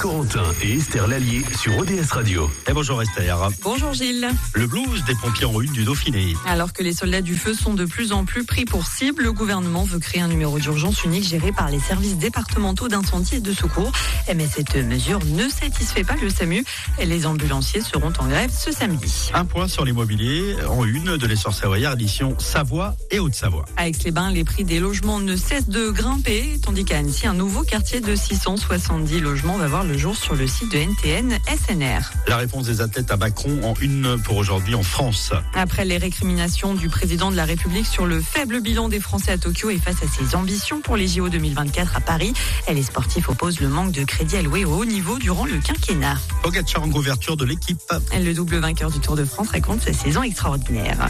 Corentin et Esther Lallier sur ODS Radio. Et bonjour Esther. Bonjour Gilles. Le blues des pompiers en une du Dauphiné. Alors que les soldats du feu sont de plus en plus pris pour cible, le gouvernement veut créer un numéro d'urgence unique géré par les services départementaux d'incendie et de secours. Mais cette mesure ne satisfait pas le SAMU. Les ambulanciers seront en grève ce samedi. Un point sur l'immobilier en une de l'Essor Savoyard, édition Savoie et Haute-Savoie. À Aix-les-Bains, les prix des logements ne cessent de grimper, tandis qu'à Annecy, un nouveau quartier de 670 logements va voir le jour sur le site de NTN SNR. La réponse des athlètes à Macron en une pour aujourd'hui en France. Après les récriminations du président de la République sur le faible bilan des Français à Tokyo et face à ses ambitions pour les JO 2024 à Paris, les sportifs opposent le manque de crédit alloué au haut niveau durant le quinquennat. Pogacar en couverture de l'équipe. Le double vainqueur du Tour de France raconte sa saison extraordinaire.